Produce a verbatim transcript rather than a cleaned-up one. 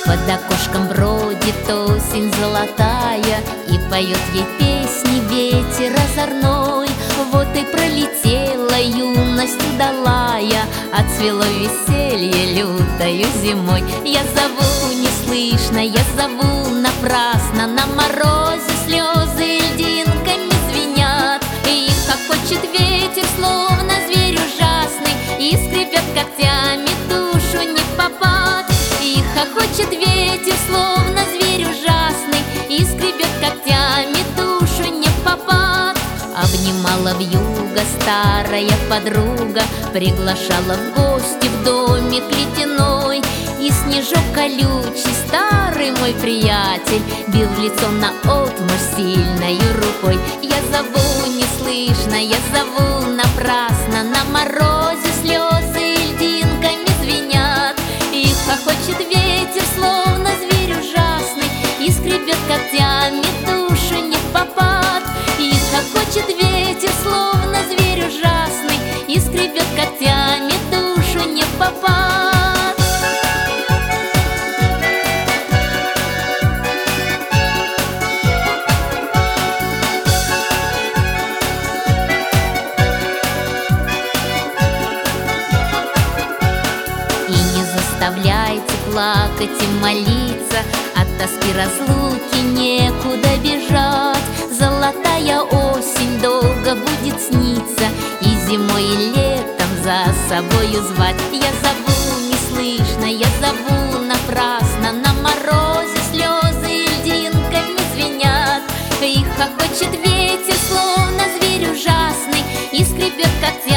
Под окошком бродит осень золотая, и поет ей песни ветер озорной. Вот и пролетела юность удалая, отцвело веселье лютою зимой. Я зову неслышно, я зову напрасно, на морозе слезы льдинками звенят. И хохочет ветер, словно зверь ужасный, и скребет когтями душу не в попад. И хохочет ветер, словно зверь ужасный, и скребет когтями душу не в попад. Обнимала вьюга старая подруга, приглашала в гости в домик ледяной. И снежок колючий, старый мой приятель, бил в лицо наотмашь сильною рукой. Я зову неслышно, я зову напрасно, на морозе слезы льдинками звенят. И хохочет ветер, словно зверь ужасный, и скребет когтями душу не в попад. И хохочет ветер, словно зверь ужасный, и скребет когтями душу не в попад. Заставляйте плакать и молиться, от тоски разлуки некуда бежать. Золотая осень долго будет сниться, и зимой и летом за собою звать. Я зову неслышно, я зову напрасно, на морозе слезы льдинками звенят. И хохочет ветер, словно зверь ужасный, и скребет когтями